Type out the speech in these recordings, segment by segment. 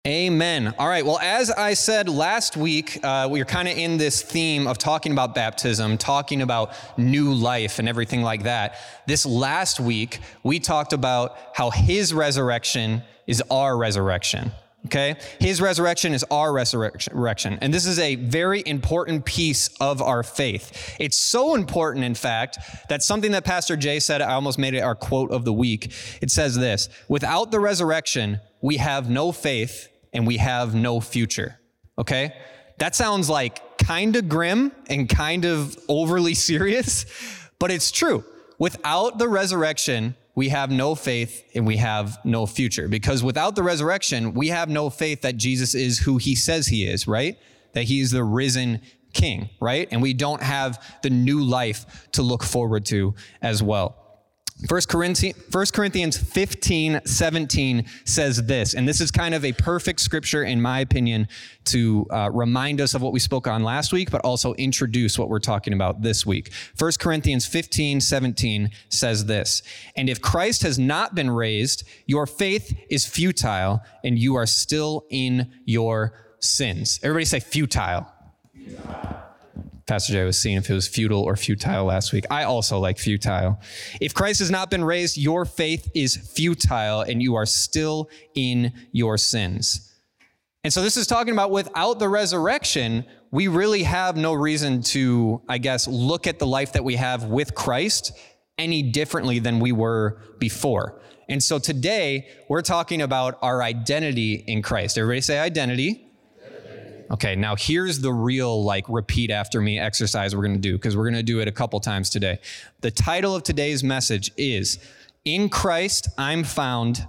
Amen. All right. Well, as I said last week, we were kind of in this theme of talking about baptism, talking about new life and everything like that. This last week, we talked about how his resurrection is our resurrection. Okay? His resurrection is our resurrection. And this is a very important piece of our faith. It's so important, in fact, that something that Pastor Jay said, I almost made it our quote of the week. It says this: without the resurrection, we have no faith and we have no future. Okay? That sounds like kind of grim and kind of overly serious, but it's true. Without the resurrection, we have no faith and we have no future. Because without the resurrection, we have no faith that Jesus is who he says he is, right? That he is the risen king, right? And we don't have the new life to look forward to as well. 1 Corinthians 15:17 says this, and this is kind of a perfect scripture, in my opinion, to remind us of what we spoke on last week, but also introduce what we're talking about this week. 1 Corinthians 15:17 says this: and if Christ has not been raised, your faith is futile, and you are still in your sins. Everybody say futile. Futile. Pastor Jay was seeing if it was futile or futile last week. I also like futile. If Christ has not been raised, your faith is futile and you are still in your sins. And so this is talking about without the resurrection, we really have no reason to, I guess, look at the life that we have with Christ any differently than we were before. And so today we're talking about our identity in Christ. Everybody say identity. Okay, now here's the real repeat after me exercise we're going to do, because we're going to do it a couple times today. The title of today's message is In Christ I'm Found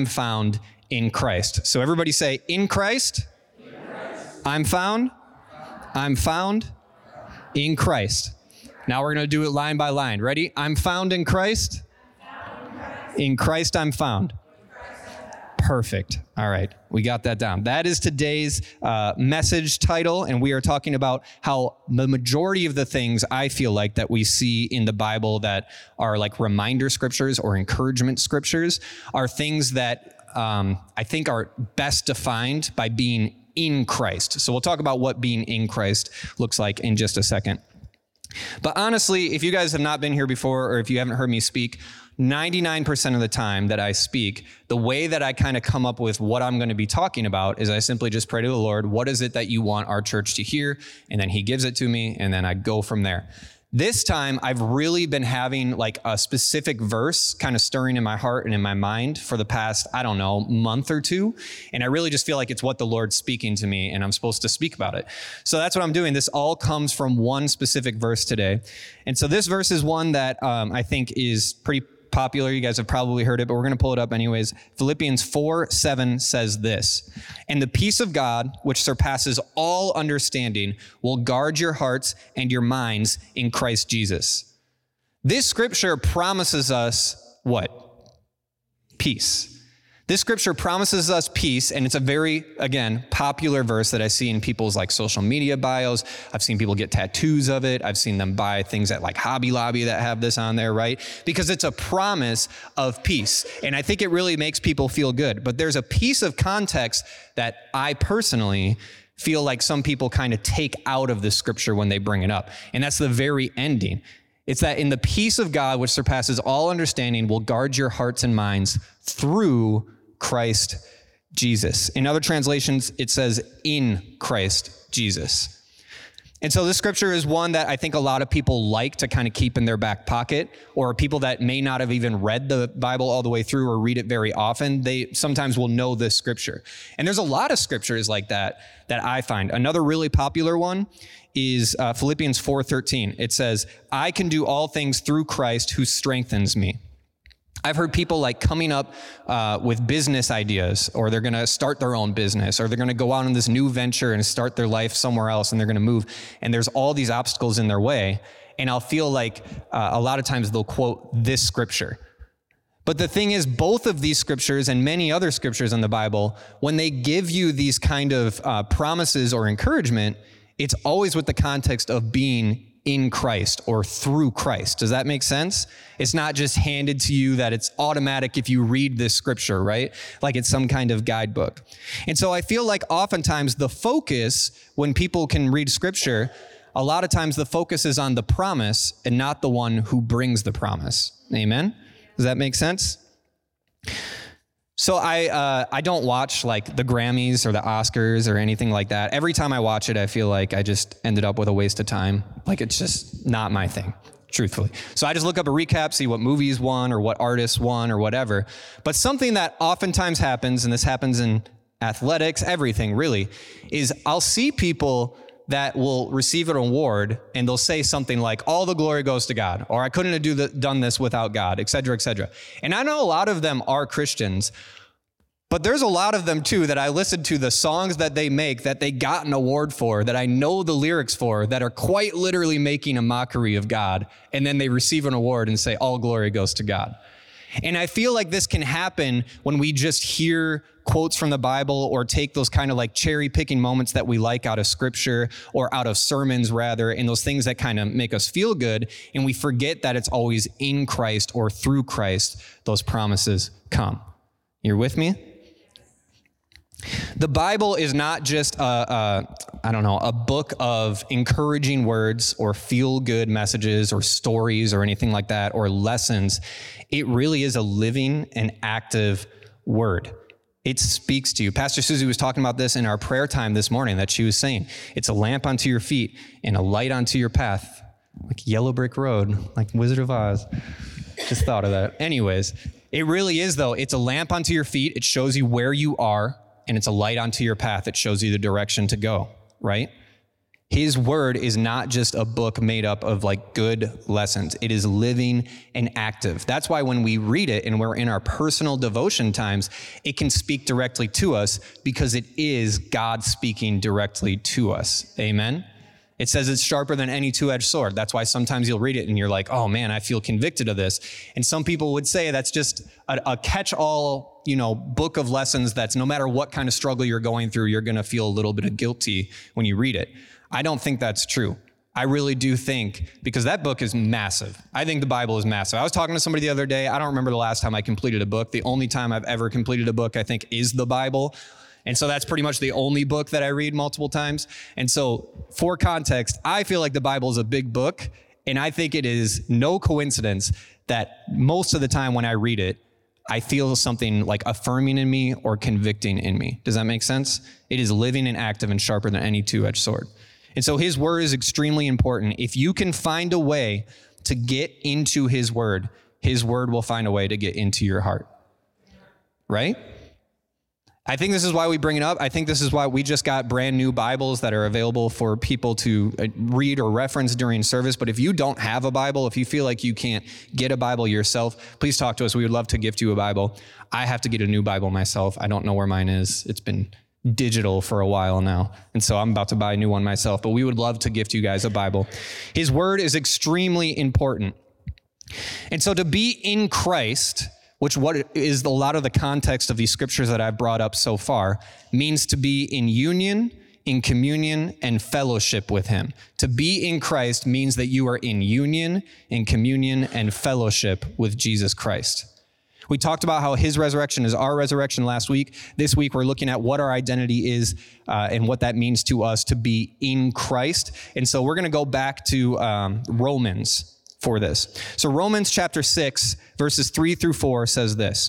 in Christ. So everybody say, in Christ, I'm found in Christ. Now we're going to do it line by line. Ready? I'm found in Christ. In Christ I'm found. Perfect. All right. We got that down. That is today's message title. And we are talking about how the majority of the things I feel like that we see in the Bible that are like reminder scriptures or encouragement scriptures are things that I think are best defined by being in Christ. So we'll talk about what being in Christ looks like in just a second. But honestly, if you guys have not been here before, or if you haven't heard me speak, 99% of the time that I speak, the way that I kind of come up with what I'm going to be talking about is I simply just pray to the Lord, what is it that you want our church to hear? And then he gives it to me, and then I go from there. This time, I've really been having like a specific verse kind of stirring in my heart and in my mind for the past, month or two. And I really just feel like it's what the Lord's speaking to me and I'm supposed to speak about it. So that's what I'm doing. This all comes from one specific verse today. And so this verse is one that I think is pretty popular. You guys have probably heard it, but we're going to pull it up anyways. Philippians 4:7 says this: and the peace of God, which surpasses all understanding, will guard your hearts and your minds in Christ Jesus. This scripture promises us what? Peace. This scripture promises us peace, and it's a very, again, popular verse that I see in people's like social media bios. I've seen people get tattoos of it. I've seen them buy things at like Hobby Lobby that have this on there, right? Because it's a promise of peace, and I think it really makes people feel good. But there's a piece of context that I personally feel like some people kind of take out of this scripture when they bring it up, and that's the very ending. It's that in the peace of God, which surpasses all understanding, will guard your hearts and minds through Christ Jesus. In other translations, it says in Christ Jesus. And so this scripture is one that I think a lot of people like to kind of keep in their back pocket, or people that may not have even read the Bible all the way through or read it very often, they sometimes will know this scripture. And there's a lot of scriptures like that I find. Another really popular one is Philippians 4:13. It says, I can do all things through Christ who strengthens me. I've heard people like coming up with business ideas, or they're going to start their own business, or they're going to go out on this new venture and start their life somewhere else, and they're going to move, and there's all these obstacles in their way. And I'll feel like a lot of times they'll quote this scripture. But the thing is, both of these scriptures and many other scriptures in the Bible, when they give you these kind of promises or encouragement, it's always with the context of being in Christ or through Christ. Does that make sense? It's not just handed to you that it's automatic if you read this scripture, right? Like it's some kind of guidebook. And so I feel like oftentimes the focus when people can read scripture, a lot of times the focus is on the promise and not the one who brings the promise. Amen? Does that make sense? So I don't watch like the Grammys or the Oscars or anything like that. Every time I watch it, I feel like I just ended up with a waste of time. Like it's just not my thing, truthfully. So I just look up a recap, see what movies won or what artists won or whatever. But something that oftentimes happens, and this happens in athletics, everything really, is I'll see people that will receive an award and they'll say something like, all the glory goes to God, or I couldn't have done this without God, et cetera, et cetera. And I know a lot of them are Christians, but there's a lot of them too that I listen to the songs that they make that they got an award for, that I know the lyrics for, that are quite literally making a mockery of God. And then they receive an award and say, all glory goes to God. And I feel like this can happen when we just hear quotes from the Bible or take those kind of like cherry picking moments that we like out of scripture or out of sermons rather, and those things that kind of make us feel good. And we forget that it's always in Christ or through Christ those promises come. You're with me? The Bible is not just a book of encouraging words or feel-good messages or stories or anything like that or lessons. It really is a living and active word. It speaks to you. Pastor Susie was talking about this in our prayer time this morning, that she was saying, it's a lamp unto your feet and a light unto your path, like Yellow Brick Road, like Wizard of Oz. Just thought of that. Anyways, it really is though. It's a lamp unto your feet. It shows you where you are. And it's a light onto your path. It shows you the direction to go, right? His word is not just a book made up of like good lessons. It is living and active. That's why when we read it and we're in our personal devotion times, it can speak directly to us because it is God speaking directly to us. Amen? It says it's sharper than any two-edged sword. That's why sometimes you'll read it and you're like, oh man, I feel convicted of this. And some people would say that's just a catch-all, book of lessons that's no matter what kind of struggle you're going through, you're going to feel a little bit of guilty when you read it. I don't think that's true. I really do think, because that book is massive. I think the Bible is massive. I was talking to somebody the other day. I don't remember the last time I completed a book. The only time I've ever completed a book, I think, is the Bible. And so that's pretty much the only book that I read multiple times. And so for context, I feel like the Bible is a big book. And I think it is no coincidence that most of the time when I read it, I feel something like affirming in me or convicting in me. Does that make sense? It is living and active and sharper than any two-edged sword. And so his word is extremely important. If you can find a way to get into his word will find a way to get into your heart. Right? I think this is why we bring it up. I think this is why we just got brand new Bibles that are available for people to read or reference during service. But if you don't have a Bible, if you feel like you can't get a Bible yourself, please talk to us. We would love to gift you a Bible. I have to get a new Bible myself. I don't know where mine is. It's been digital for a while now. And so I'm about to buy a new one myself. But we would love to gift you guys a Bible. His word is extremely important. And so to be in Christ, which what is a lot of the context of these scriptures that I've brought up so far, means to be in union, in communion, and fellowship with him. To be in Christ means that you are in union, in communion, and fellowship with Jesus Christ. We talked about how his resurrection is our resurrection last week. This week, we're looking at what our identity is and what that means to us to be in Christ. And so we're going to go back to Romans for this. So Romans chapter 6, verses 3-4 says this: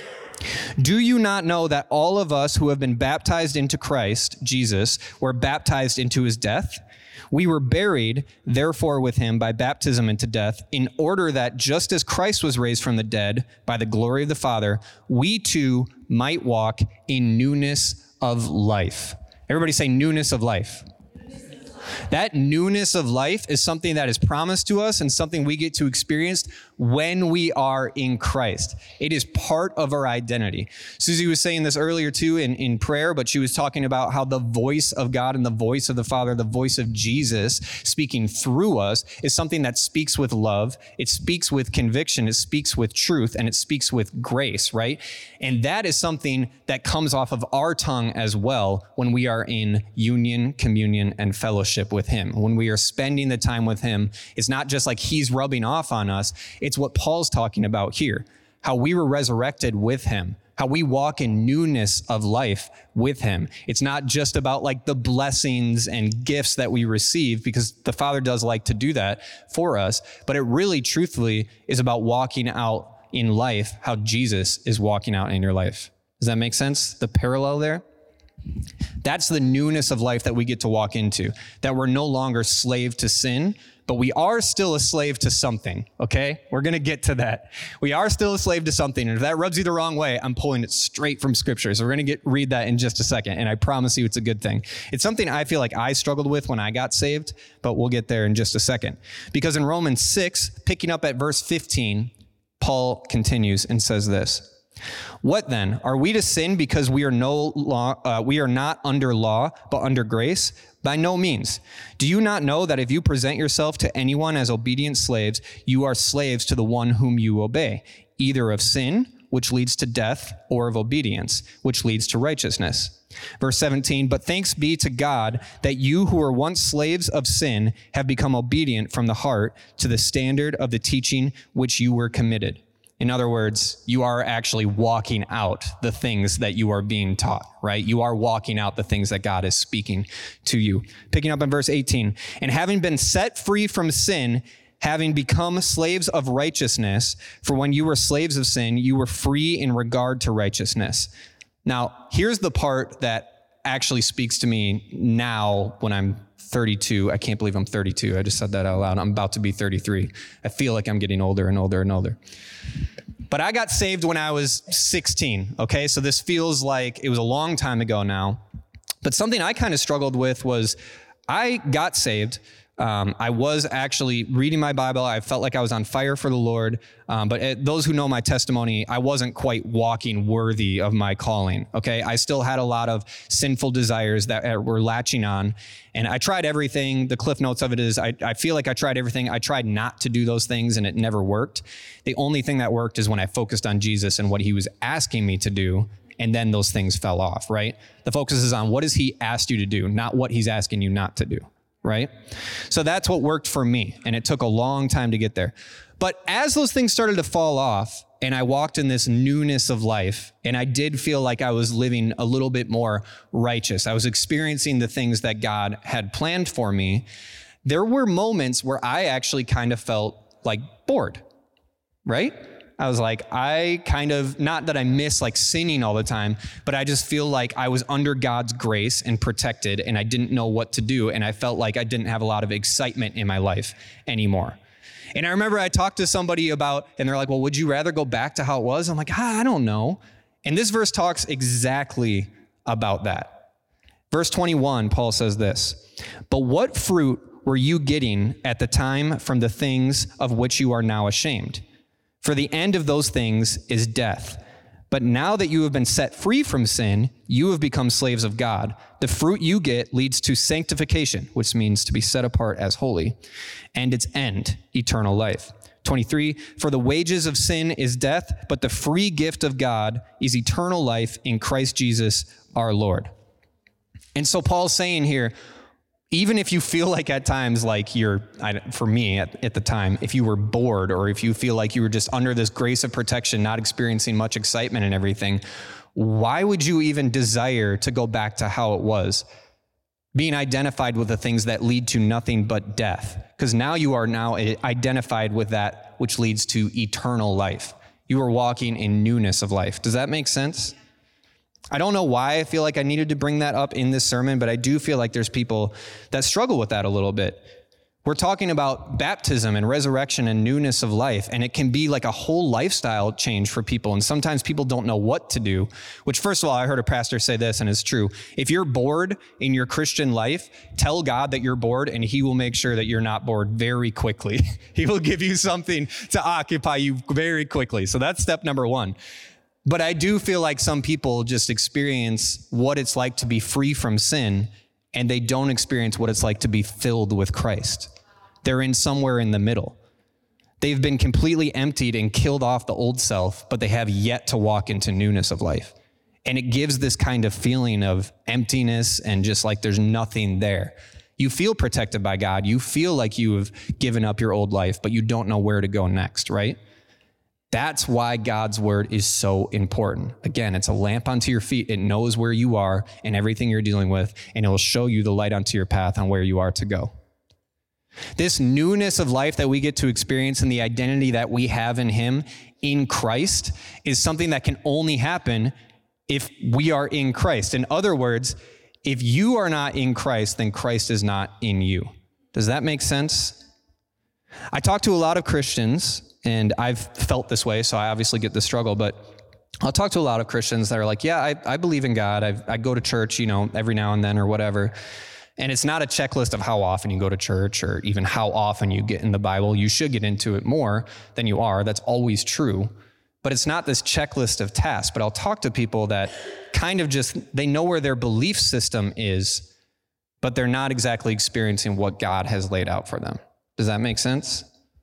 Do you not know that all of us who have been baptized into Christ, Jesus, were baptized into his death? We were buried, therefore, with him by baptism into death, in order that just as Christ was raised from the dead by the glory of the Father, we too might walk in newness of life. Everybody say newness of life. That newness of life is something that is promised to us and something we get to experience when we are in Christ. It is part of our identity. Susie was saying this earlier too in prayer, but she was talking about how the voice of God and the voice of the Father, the voice of Jesus speaking through us is something that speaks with love. It speaks with conviction. It speaks with truth, and it speaks with grace, right? And that is something that comes off of our tongue as well when we are in union, communion, and fellowship with him. When we are spending the time with him, it's not just like he's rubbing off on us. It's what Paul's talking about here, how we were resurrected with him, how we walk in newness of life with him. It's not just about like the blessings and gifts that we receive, because the Father does like to do that for us, but it really truthfully is about walking out in life how Jesus is walking out in your life. Does that make sense? The parallel there? That's the newness of life that we get to walk into, that we're no longer slave to sin, but we are still a slave to something, okay? We're going to get to that. We are still a slave to something, and if that rubs you the wrong way, I'm pulling it straight from Scripture. So we're going to read that in just a second, and I promise you it's a good thing. It's something I feel like I struggled with when I got saved, but we'll get there in just a second. Because in Romans 6, picking up at verse 15, Paul continues and says this: "What then? Are we to sin because we are not under law, but under grace? By no means. Do you not know that if you present yourself to anyone as obedient slaves, you are slaves to the one whom you obey, either of sin, which leads to death, or of obedience, which leads to righteousness?" Verse 17, "But thanks be to God that you who were once slaves of sin have become obedient from the heart to the standard of the teaching which you were committed." In other words, you are actually walking out the things that you are being taught, right? You are walking out the things that God is speaking to you. Picking up in verse 18, "And having been set free from sin, having become slaves of righteousness, for when you were slaves of sin, you were free in regard to righteousness." Now, here's the part that actually speaks to me now when I'm 32. I can't believe I'm 32. I just said that out loud. I'm about to be 33. I feel like I'm getting older and older and older. But I got saved when I was 16, okay? So this feels like it was a long time ago now. But something I kind of struggled with was I got saved. I was actually reading my Bible. I felt like I was on fire for the Lord. But those who know my testimony, I wasn't quite walking worthy of my calling, okay? I still had a lot of sinful desires that were latching on. And I tried everything. The cliff notes of it is I feel like I tried everything. I tried not to do those things, and it never worked. The only thing that worked is when I focused on Jesus and what he was asking me to do. And then those things fell off, right? The focus is on what has he asked you to do, not what he's asking you not to do. Right? So that's what worked for me. And it took a long time to get there. But as those things started to fall off and I walked in this newness of life, and I did feel like I was living a little bit more righteous, I was experiencing the things that God had planned for me, there were moments where I actually kind of felt like bored, right? I was like, not that I miss like sinning all the time, but I just feel like I was under God's grace and protected, and I didn't know what to do. And I felt like I didn't have a lot of excitement in my life anymore. And I remember I talked to somebody about, and they're like, well, would you rather go back to how it was? I'm like, I don't know. And this verse talks exactly about that. Verse 21, Paul says this: "But what fruit were you getting at the time from the things of which you are now ashamed? For the end of those things is death. But now that you have been set free from sin, you have become slaves of God. The fruit you get leads to sanctification," which means to be set apart as holy, "and its end, eternal life." 23, "For the wages of sin is death, but the free gift of God is eternal life in Christ Jesus our Lord." And so Paul's saying here, even if you feel like at times like for me at the time, if you were bored, or if you feel like you were just under this grace of protection, not experiencing much excitement and everything, why would you even desire to go back to how it was? Being identified with the things that lead to nothing but death. Because now you are identified with that which leads to eternal life. You are walking in newness of life. Does that make sense? I don't know why I feel like I needed to bring that up in this sermon, but I do feel like there's people that struggle with that a little bit. We're talking about baptism and resurrection and newness of life, and it can be like a whole lifestyle change for people. And sometimes people don't know what to do, which first of all, I heard a pastor say this, and it's true. If you're bored in your Christian life, tell God that you're bored, and he will make sure that you're not bored very quickly. He will give you something to occupy you very quickly. So that's step number one. But I do feel like some people just experience what it's like to be free from sin, and they don't experience what it's like to be filled with Christ. They're in somewhere in the middle. They've been completely emptied and killed off the old self, but they have yet to walk into newness of life. And it gives this kind of feeling of emptiness and just like there's nothing there. You feel protected by God. You feel like you have given up your old life, but you don't know where to go next, right? That's why God's word is so important. Again, it's a lamp unto your feet. It knows where you are and everything you're dealing with, and it will show you the light unto your path on where you are to go. This newness of life that we get to experience and the identity that we have in him in Christ is something that can only happen if we are in Christ. In other words, if you are not in Christ, then Christ is not in you. Does that make sense? I talk to a lot of Christians, and I've felt this way, so I obviously get the struggle, but I'll talk to a lot of Christians that are like, yeah, I believe in God. I go to church, every now and then or whatever. And it's not a checklist of how often you go to church or even how often you get in the Bible. You should get into it more than you are. That's always true. But it's not this checklist of tasks. But I'll talk to people that kind of they know where their belief system is, but they're not exactly experiencing what God has laid out for them. Does that make sense?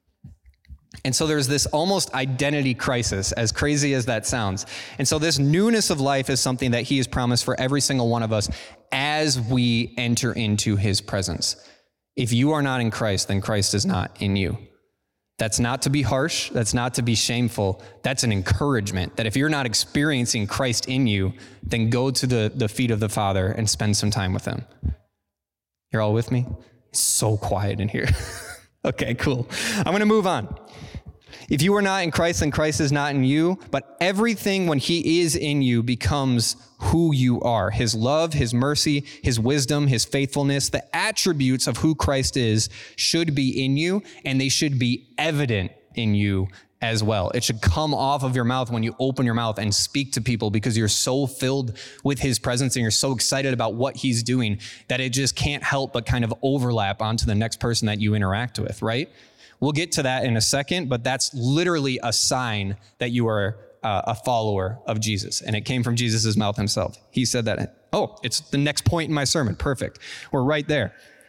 And so there's this almost identity crisis, as crazy as that sounds. And so this newness of life is something that he has promised for every single one of us as we enter into his presence. If you are not in Christ, then Christ is not in you. That's not to be harsh. That's not to be shameful. That's an encouragement that if you're not experiencing Christ in you, then go to the feet of the Father and spend some time with him. You're all with me? It's so quiet in here. Okay, cool. I'm going to move on. If you are not in Christ, then Christ is not in you, but everything when he is in you becomes who you are. His love, his mercy, his wisdom, his faithfulness, the attributes of who Christ is should be in you, and they should be evident in you as well. It should come off of your mouth when you open your mouth and speak to people because you're so filled with his presence and you're so excited about what he's doing that it just can't help but kind of overlap onto the next person that you interact with, right? We'll get to that in a second, but that's literally a sign that you are a follower of Jesus. And it came from Jesus' mouth himself. He said that. Oh, it's the next point in my sermon. Perfect. We're right there.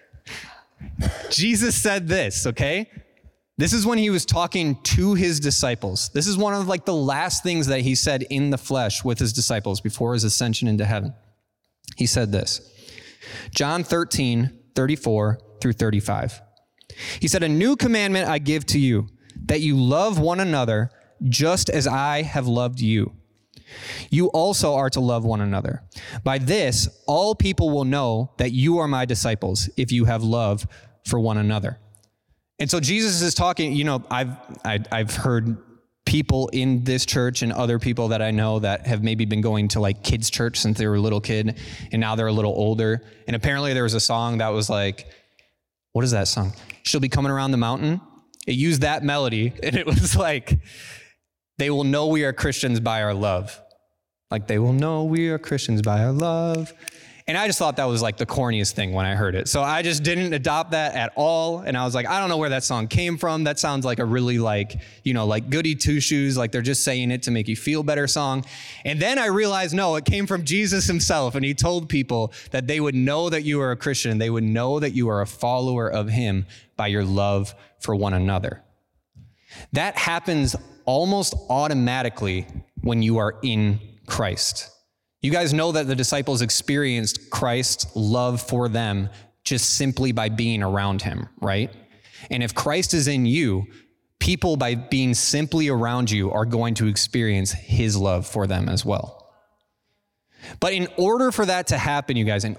Jesus said this, okay? This is when he was talking to his disciples. This is one of like the last things that he said in the flesh with his disciples before his ascension into heaven. He said this, John 13:34 through 35. He said, "A new commandment I give to you, that you love one another just as I have loved you. You also are to love one another. By this, all people will know that you are my disciples if you have love for one another." And so Jesus is talking, I've heard people in this church and other people that I know that have maybe been going to like kids' church since they were a little kid, and now they're a little older. And apparently there was a song that was like, what is that song? "She'll be coming around the mountain." It used that melody, and it was like, they will know we are Christians by our love. Like, they will know we are Christians by our love. And I just thought that was like the corniest thing when I heard it. So I just didn't adopt that at all. And I was like, I don't know where that song came from. That sounds like a really like goody two shoes, like they're just saying it to make you feel better song. And then I realized, no, it came from Jesus himself. And he told people that they would know that you are a Christian. They would know that you are a follower of him by your love for one another. That happens almost automatically when you are in Christ. You guys know that the disciples experienced Christ's love for them just simply by being around him, right? And if Christ is in you, people by being simply around you are going to experience his love for them as well. But in order for that to happen, you guys,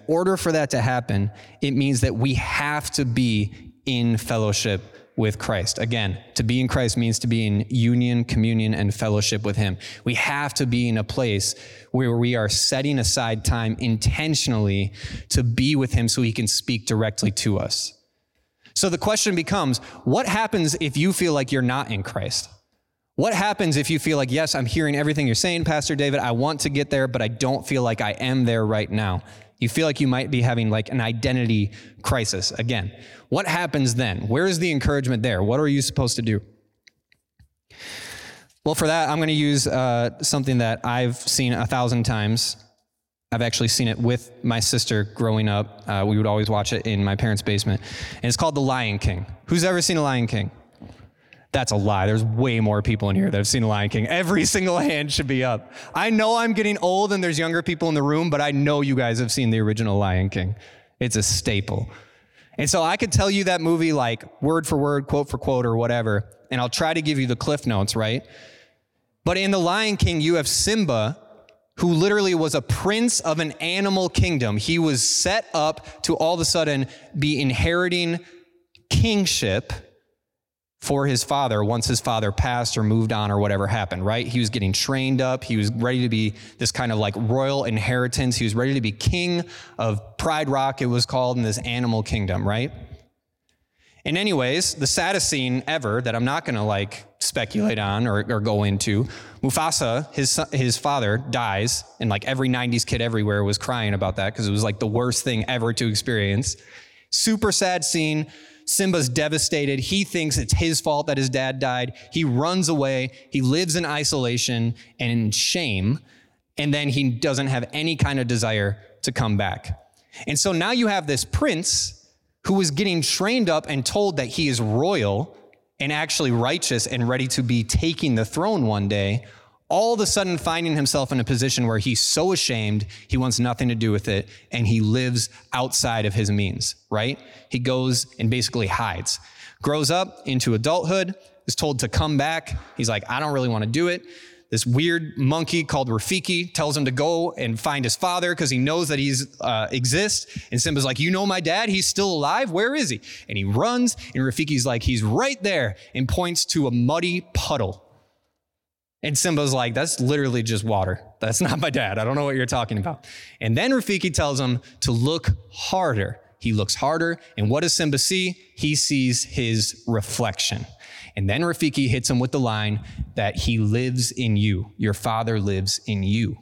it means that we have to be in fellowship with Christ. Again, to be in Christ means to be in union, communion, and fellowship with him. We have to be in a place where we are setting aside time intentionally to be with him so he can speak directly to us. So the question becomes, what happens if you feel like you're not in Christ? What happens if you feel like, yes, I'm hearing everything you're saying, Pastor David, I want to get there, but I don't feel like I am there right now? You feel like you might be having like an identity crisis. Again, what happens then? Where is the encouragement there? What are you supposed to do? Well, for that, I'm going to use something that I've seen 1,000 times. I've actually seen it with my sister growing up. We would always watch it in my parents' basement. And it's called The Lion King. Who's ever seen The Lion King? That's a lie. There's way more people in here that have seen The Lion King. Every single hand should be up. I know I'm getting old and there's younger people in the room, but I know you guys have seen the original Lion King. It's a staple. And so I could tell you that movie like word for word, quote for quote, or whatever, and I'll try to give you the cliff notes, right? But in The Lion King, you have Simba, who literally was a prince of an animal kingdom. He was set up to all of a sudden be inheriting kingship for his father once his father passed or moved on or whatever happened, right? He was getting trained up. He was ready to be this kind of like royal inheritance. He was ready to be king of Pride Rock, it was called, in this animal kingdom, right? And anyways, the saddest scene ever that I'm not going to like speculate on or go into, Mufasa, his father, dies, and like every 90s kid everywhere was crying about that because it was like the worst thing ever to experience. Super sad scene. Simba's devastated. He thinks it's his fault that his dad died. He runs away. He lives in isolation and in shame, and then he doesn't have any kind of desire to come back. And so now you have this prince who is getting trained up and told that he is royal and actually righteous and ready to be taking the throne one day, all of a sudden finding himself in a position where he's so ashamed, he wants nothing to do with it, and he lives outside of his means, right? He goes and basically hides. Grows up into adulthood, is told to come back. He's like, I don't really want to do it. This weird monkey called Rafiki tells him to go and find his father because he knows that he's exists. And Simba's like, you know my dad? He's still alive? Where is he? And he runs, and Rafiki's like, he's right there, and points to a muddy puddle. And Simba's like, that's literally just water. That's not my dad. I don't know what you're talking about. And then Rafiki tells him to look harder. He looks harder. And what does Simba see? He sees his reflection. And then Rafiki hits him with the line that he lives in you. Your father lives in you.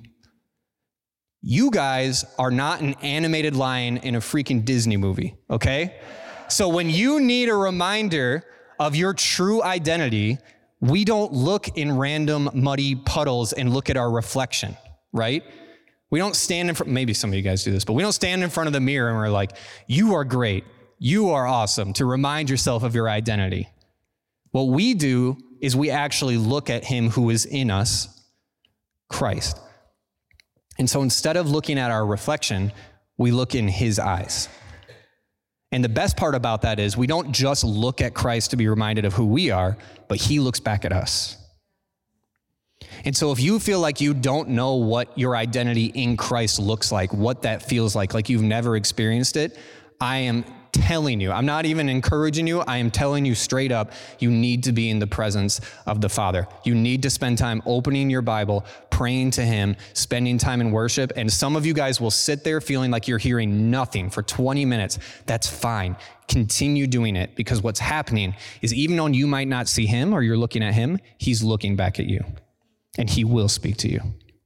You guys are not an animated lion in a freaking Disney movie, okay? So when you need a reminder of your true identity, we don't look in random muddy puddles and look at our reflection, right? We don't stand in front, maybe some of you guys do this, but we don't stand in front of the mirror and we're like, you are great, you are awesome, to remind yourself of your identity. What we do is we actually look at him who is in us, Christ. And so instead of looking at our reflection, we look in his eyes. And the best part about that is we don't just look at Christ to be reminded of who we are, but he looks back at us. And so if you feel like you don't know what your identity in Christ looks like, what that feels like you've never experienced it, I am telling you, I'm not even encouraging you, I am telling you straight up, you need to be in the presence of the Father. You need to spend time opening your Bible, praying to him, spending time in worship. And some of you guys will sit there feeling like you're hearing nothing for 20 minutes. That's fine. Continue doing it, because what's happening is even though you might not see him or you're looking at him, he's looking back at you, and he will speak to you.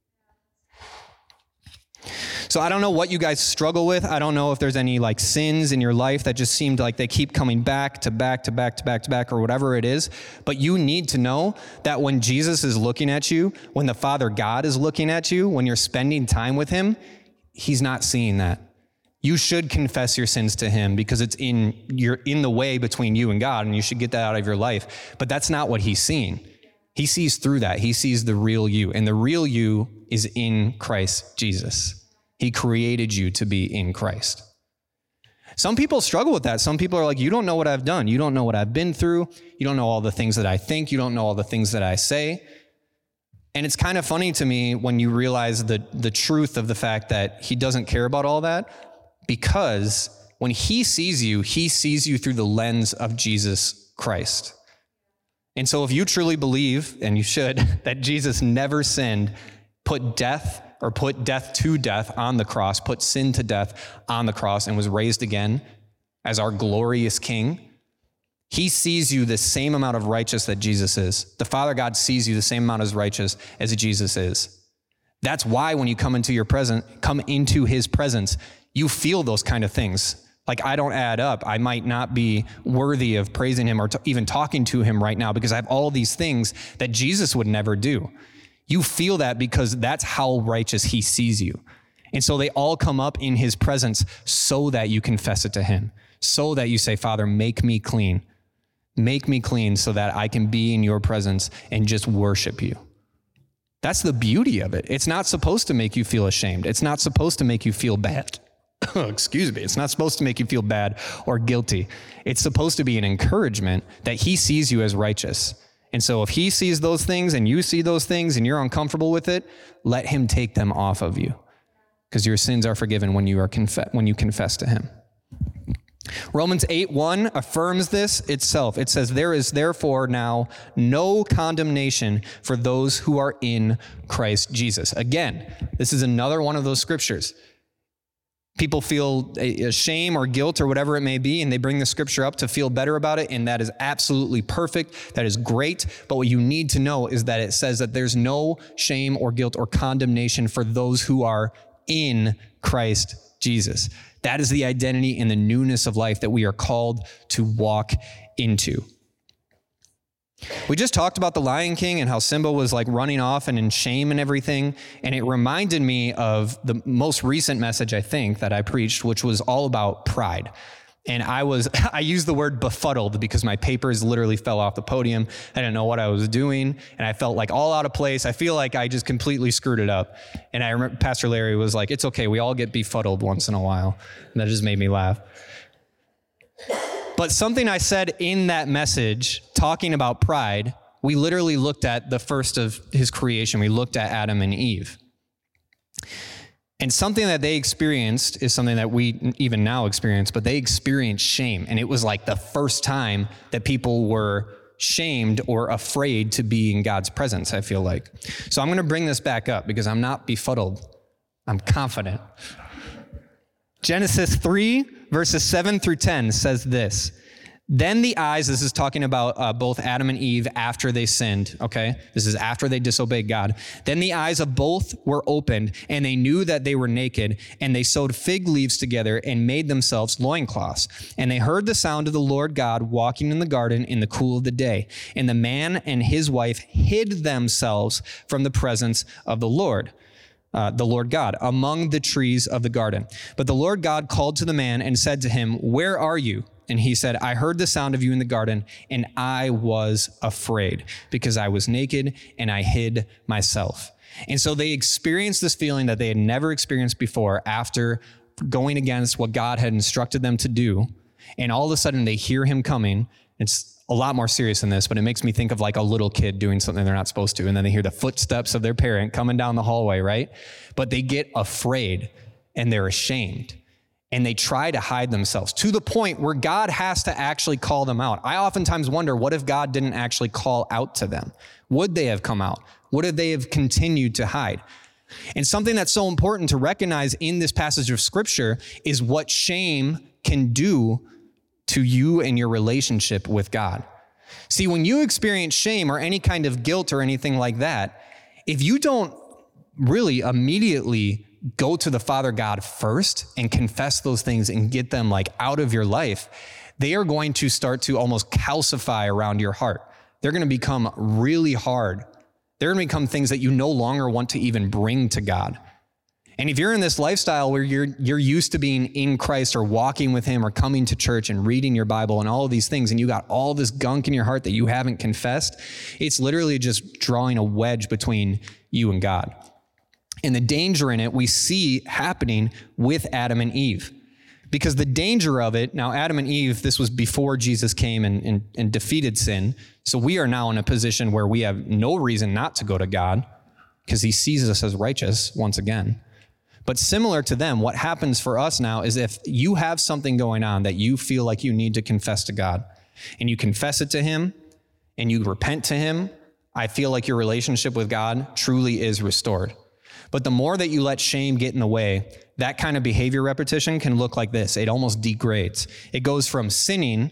So I don't know what you guys struggle with. I don't know if there's any like sins in your life that just seemed like they keep coming back to back to back to back to back or whatever it is. But you need to know that when Jesus is looking at you, when the Father God is looking at you, when you're spending time with him, he's not seeing that. You should confess your sins to him because you're in the way between you and God, and you should get that out of your life. But that's not what he's seeing. He sees through that. He sees the real you, and the real you is in Christ Jesus. He created you to be in Christ. Some people struggle with that. Some people are like, you don't know what I've done. You don't know what I've been through. You don't know all the things that I think. You don't know all the things that I say. And it's kind of funny to me when you realize the truth of the fact that he doesn't care about all that, because when he sees you through the lens of Jesus Christ. And so if you truly believe, and you should, that Jesus never sinned, put death to death on the cross, put sin to death on the cross, and was raised again as our glorious King, He sees you the same amount of righteous that Jesus is. The Father God sees you the same amount as righteous as Jesus is. That's why when you come into his presence, you feel those kind of things. Like, I don't add up. I might not be worthy of praising him or even talking to him right now because I have all these things that Jesus would never do. You feel that because that's how righteous he sees you. And so they all come up in his presence so that you confess it to him, so that you say, Father, make me clean. Make me clean so that I can be in your presence and just worship you. That's the beauty of it. It's not supposed to make you feel ashamed. It's not supposed to make you feel bad. Excuse me. It's not supposed to make you feel bad or guilty. It's supposed to be an encouragement that he sees you as righteous. And so if he sees those things and you see those things and you're uncomfortable with it, let him take them off of you, because your sins are forgiven when you confess to him. Romans 8:1 affirms this itself. It says, there is therefore now no condemnation for those who are in Christ Jesus. Again, this is another one of those scriptures. People feel a shame or guilt or whatever it may be, and they bring the scripture up to feel better about it, and that is absolutely perfect. That is great. But what you need to know is that it says that there's no shame or guilt or condemnation for those who are in Christ Jesus. That is the identity and the newness of life that we are called to walk into. We just talked about the Lion King and how Simba was like running off and in shame and everything. And it reminded me of the most recent message, I think, that I preached, which was all about pride. And I used the word befuddled because my papers literally fell off the podium. I didn't know what I was doing. And I felt like all out of place. I feel like I just completely screwed it up. And I remember Pastor Larry was like, it's okay. We all get befuddled once in a while. And that just made me laugh. But something I said in that message, talking about pride, we literally looked at the first of his creation. We looked at Adam and Eve. And something that they experienced is something that we even now experience, but they experienced shame. And it was like the first time that people were shamed or afraid to be in God's presence, I feel like. So I'm going to bring this back up because I'm not befuddled. I'm confident. Genesis 3, verses 7 through 10 says this. Then the eyes, this is talking about both Adam and Eve after they sinned, okay? This is after they disobeyed God. Then the eyes of both were opened, and they knew that they were naked, and they sewed fig leaves together and made themselves loincloths. And they heard the sound of the Lord God walking in the garden in the cool of the day. And the man and his wife hid themselves from the presence of the Lord God, among the trees of the garden. But the Lord God called to the man and said to him, "Where are you?" And he said, "I heard the sound of you in the garden, and I was afraid because I was naked and I hid myself." And so they experienced this feeling that they had never experienced before after going against what God had instructed them to do. And all of a sudden they hear him coming. It's a lot more serious than this, but it makes me think of like a little kid doing something they're not supposed to. And then they hear the footsteps of their parent coming down the hallway, right? But they get afraid and they're ashamed. And they try to hide themselves to the point where God has to actually call them out. I oftentimes wonder, what if God didn't actually call out to them? Would they have come out? Would they have continued to hide? And something that's so important to recognize in this passage of scripture is what shame can do to you and your relationship with God. See, when you experience shame or any kind of guilt or anything like that, if you don't really immediately go to the Father God first and confess those things and get them like out of your life, they are going to start to almost calcify around your heart. They're going to become really hard. They're going to become things that you no longer want to even bring to God. And if you're in this lifestyle where you're used to being in Christ or walking with him or coming to church and reading your Bible and all of these things, and you got all this gunk in your heart that you haven't confessed, it's literally just drawing a wedge between you and God. And the danger in it we see happening with Adam and Eve. Because the danger of it, now Adam and Eve, this was before Jesus came and defeated sin. So we are now in a position where we have no reason not to go to God because he sees us as righteous once again. But similar to them, what happens for us now is if you have something going on that you feel like you need to confess to God and you confess it to him and you repent to him, I feel like your relationship with God truly is restored. But the more that you let shame get in the way, that kind of behavior repetition can look like this. It almost degrades. It goes from sinning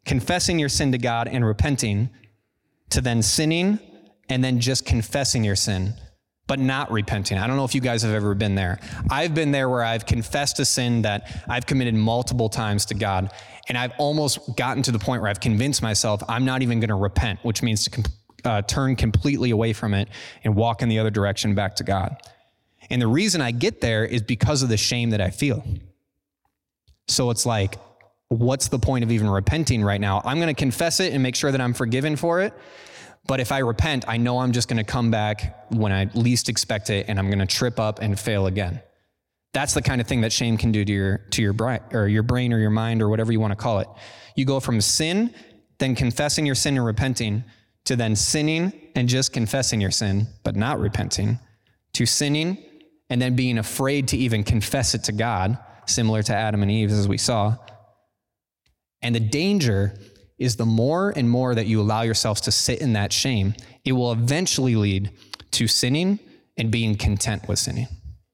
confessing your sin to God and repenting, to then sinning and then just confessing your sin, but not repenting. I don't know if you guys have ever been there. I've been there where I've confessed a sin that I've committed multiple times to God, and I've almost gotten to the point where I've convinced myself I'm not even going to repent, which means to turn completely away from it and walk in the other direction back to God. And the reason I get there is because of the shame that I feel. So it's like, what's the point of even repenting right now? I'm going to confess it and make sure that I'm forgiven for it. But if I repent, I know I'm just going to come back when I least expect it, and I'm going to trip up and fail again. That's the kind of thing that shame can do to your brain or your mind or whatever you want to call it. You go from sin, then confessing your sin and repenting, to then sinning and just confessing your sin, but not repenting, to sinning and then being afraid to even confess it to God, similar to Adam and Eve, as we saw. And the danger is the more and more that you allow yourselves to sit in that shame, it will eventually lead to sinning and being content with sinning.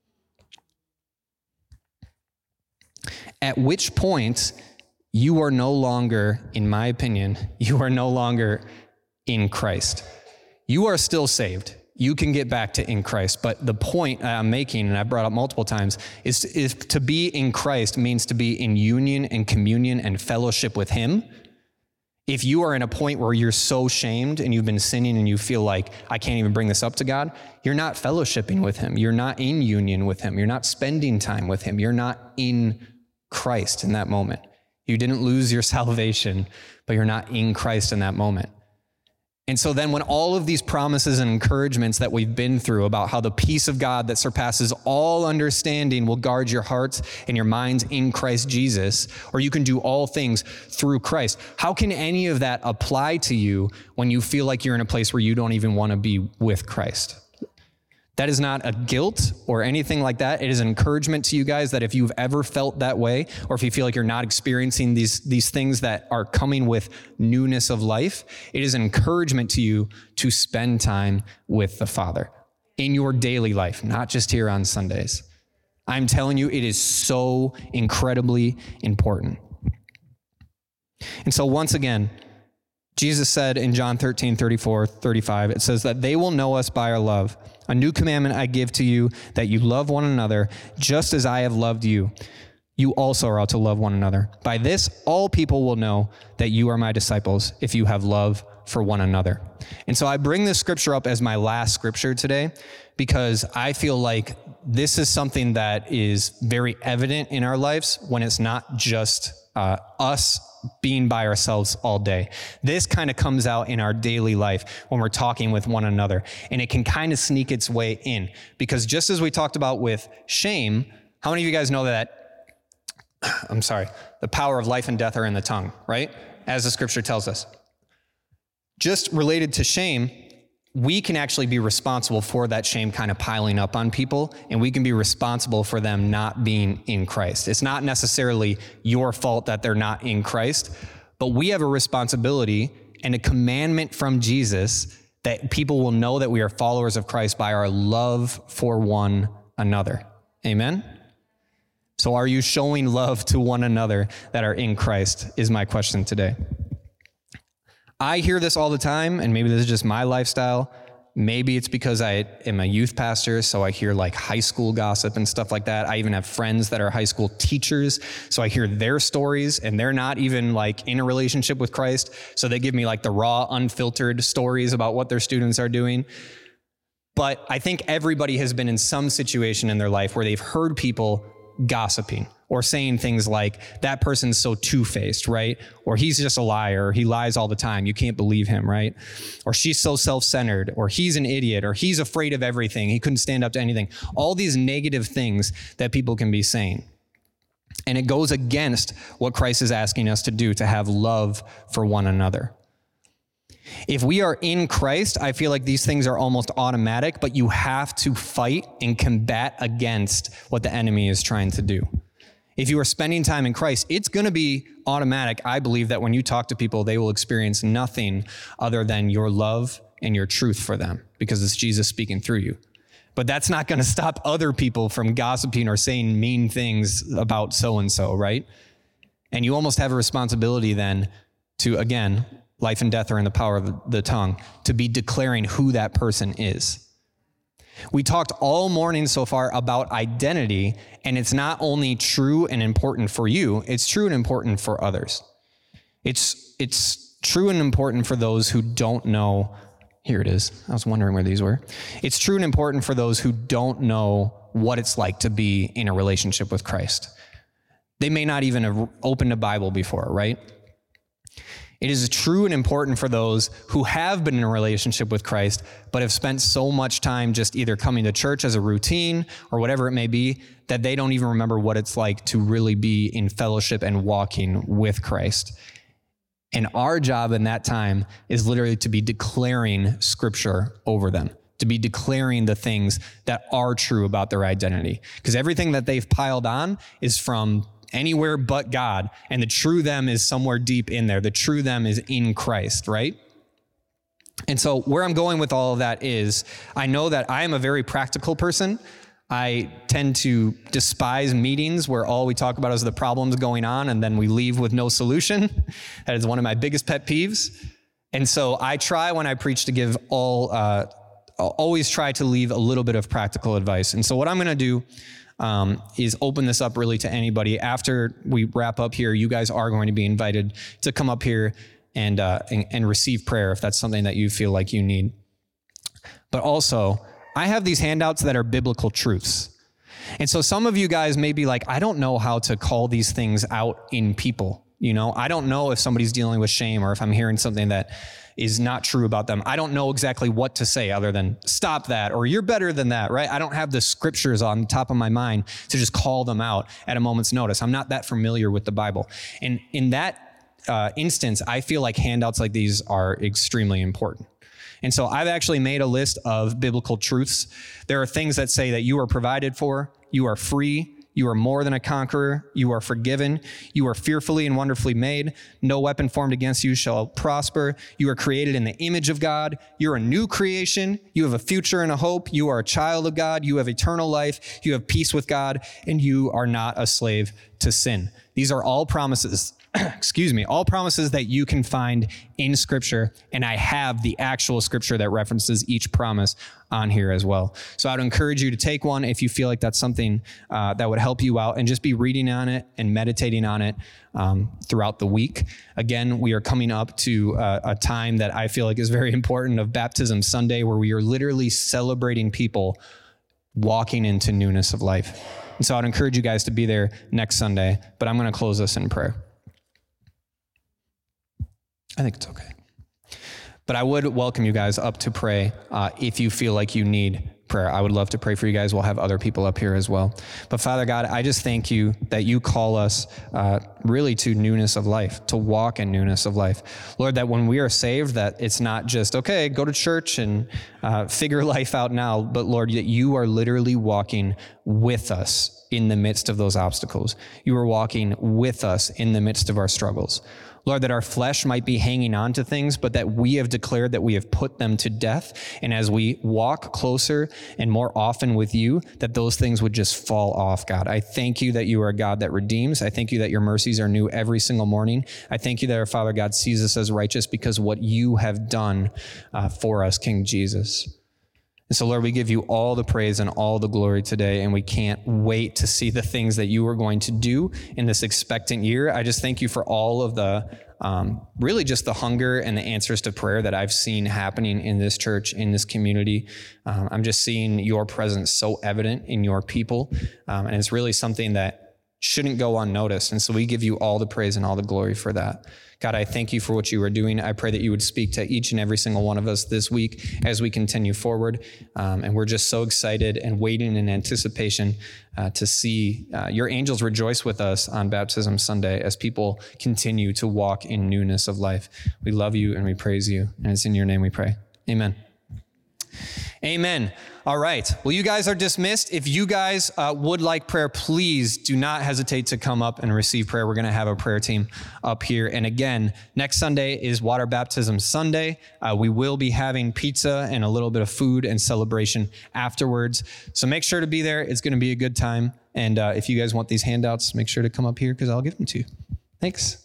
At which point, you are no longer, in my opinion, you are no longer in Christ. You are still saved. You can get back to in Christ. But the point I'm making, and I've brought up multiple times, is to be in Christ means to be in union and communion and fellowship with him. If you are in a point where you're so shamed and you've been sinning and you feel like, I can't even bring this up to God, you're not fellowshipping with him. You're not in union with him. You're not spending time with him. You're not in Christ in that moment. You didn't lose your salvation, but you're not in Christ in that moment. And so then when all of these promises and encouragements that we've been through about how the peace of God that surpasses all understanding will guard your hearts and your minds in Christ Jesus, or you can do all things through Christ, how can any of that apply to you when you feel like you're in a place where you don't even want to be with Christ? That is not a guilt or anything like that. It is an encouragement to you guys that if you've ever felt that way, or if you feel like you're not experiencing these things that are coming with newness of life, it is an encouragement to you to spend time with the Father in your daily life, not just here on Sundays. I'm telling you, it is so incredibly important. And so once again, Jesus said in John 13, 34, 35, it says that they will know us by our love. A new commandment I give to you, that you love one another, just as I have loved you. You also are to love one another. By this, all people will know that you are my disciples, if you have love for one another. And so I bring this scripture up as my last scripture today, because I feel like this is something that is very evident in our lives when it's not just us being by ourselves all day. This kind of comes out in our daily life when we're talking with one another, and it can kind of sneak its way in, because just as we talked about with shame, how many of you guys know that, the power of life and death are in the tongue, right? As the scripture tells us. Just related to shame, we can actually be responsible for that shame kind of piling up on people, and we can be responsible for them not being in Christ. It's not necessarily your fault that they're not in Christ, but we have a responsibility and a commandment from Jesus that people will know that we are followers of Christ by our love for one another. Amen? So are you showing love to one another that are in Christ, is my question today. I hear this all the time, and maybe this is just my lifestyle. Maybe it's because I am a youth pastor, so I hear like high school gossip and stuff like that. I even have friends that are high school teachers, so I hear their stories, and they're not even like in a relationship with Christ, so they give me like the raw, unfiltered stories about what their students are doing. But I think everybody has been in some situation in their life where they've heard people gossiping or saying things like, that person's so two-faced, right? Or he's just a liar, or he lies all the time, you can't believe him, right? Or she's so self-centered, or he's an idiot, or he's afraid of everything, he couldn't stand up to anything. All these negative things that people can be saying. And it goes against what Christ is asking us to do, to have love for one another. If we are in Christ, I feel like these things are almost automatic, but you have to fight and combat against what the enemy is trying to do. If you are spending time in Christ, it's going to be automatic. I believe that when you talk to people, they will experience nothing other than your love and your truth for them, because it's Jesus speaking through you. But that's not going to stop other people from gossiping or saying mean things about so-and-so, right? And you almost have a responsibility then to, again, life and death are in the power of the tongue, to be declaring who that person is. We talked all morning so far about identity, and it's not only true and important for you, it's true and important for others. It's true and important for those who don't know. Here it is. I was wondering where these were. It's true and important for those who don't know what it's like to be in a relationship with Christ. They may not even have opened a Bible before, right? It is true and important for those who have been in a relationship with Christ, but have spent so much time just either coming to church as a routine or whatever it may be, that they don't even remember what it's like to really be in fellowship and walking with Christ. And our job in that time is literally to be declaring Scripture over them, to be declaring the things that are true about their identity. Because everything that they've piled on is from anywhere but God, and the true them is somewhere deep in there. The true them is in Christ, right? And so where I'm going with all of that is, I know that I am a very practical person. I tend to despise meetings where all we talk about is the problems going on and then we leave with no solution. That is one of my biggest pet peeves. And so I try when I preach to give I'll always try to leave a little bit of practical advice. And so what I'm going to do is open this up really to anybody. After we wrap up here, you guys are going to be invited to come up here and receive prayer if that's something that you feel like you need. But also, I have these handouts that are biblical truths. And so some of you guys may be like, I don't know how to call these things out in people. I don't know if somebody's dealing with shame or if I'm hearing something that is not true about them. I don't know exactly what to say other than stop that, or you're better than that, right? I don't have the scriptures on the top of my mind to just call them out at a moment's notice. I'm not that familiar with the Bible. And in that instance, I feel like handouts like these are extremely important. And so I've actually made a list of biblical truths. There are things that say that you are provided for, you are free, you are more than a conqueror, you are forgiven, you are fearfully and wonderfully made, no weapon formed against you shall prosper, you are created in the image of God, you're a new creation, you have a future and a hope, you are a child of God, you have eternal life, you have peace with God, and you are not a slave to sin. These are all promises, all promises that you can find in Scripture, and I have the actual Scripture that references each promise on here as well. So I'd encourage you to take one if you feel like that's something that would help you out, and just be reading on it and meditating on it throughout the week. Again, we are coming up to a time that I feel like is very important of Baptism Sunday, where we are literally celebrating people walking into newness of life. And so I'd encourage you guys to be there next Sunday, but I'm going to close this in prayer. I think it's okay. But I would welcome you guys up to pray if you feel like you need prayer. I would love to pray for you guys. We'll have other people up here as well. But Father God, I just thank you that you call us really to newness of life, to walk in newness of life. Lord, that when we are saved, that it's not just, okay, go to church and figure life out now, but Lord, that you are literally walking with us in the midst of those obstacles. You are walking with us in the midst of our struggles. Lord, that our flesh might be hanging on to things, but that we have declared that we have put them to death. And as we walk closer and more often with you, that those things would just fall off, God. I thank you that you are a God that redeems. I thank you that your mercies are new every single morning. I thank you that our Father God sees us as righteous because of what you have done for us, King Jesus. And so, Lord, we give you all the praise and all the glory today, and we can't wait to see the things that you are going to do in this expectant year. I just thank you for all of the, really just the hunger and the answers to prayer that I've seen happening in this church, in this community. I'm just seeing your presence so evident in your people, and it's really something that shouldn't go unnoticed. And so we give you all the praise and all the glory for that. God, I thank you for what you are doing. I pray that you would speak to each and every single one of us this week as we continue forward. And we're just so excited and waiting in anticipation to see your angels rejoice with us on Baptism Sunday as people continue to walk in newness of life. We love you and we praise you. And it's in your name we pray. Amen. Amen. All right. Well, you guys are dismissed. If you guys would like prayer, please do not hesitate to come up and receive prayer. We're going to have a prayer team up here. And again, next Sunday is Water Baptism Sunday. We will be having pizza and a little bit of food and celebration afterwards. So make sure to be there. It's going to be a good time. And if you guys want these handouts, make sure to come up here because I'll give them to you. Thanks.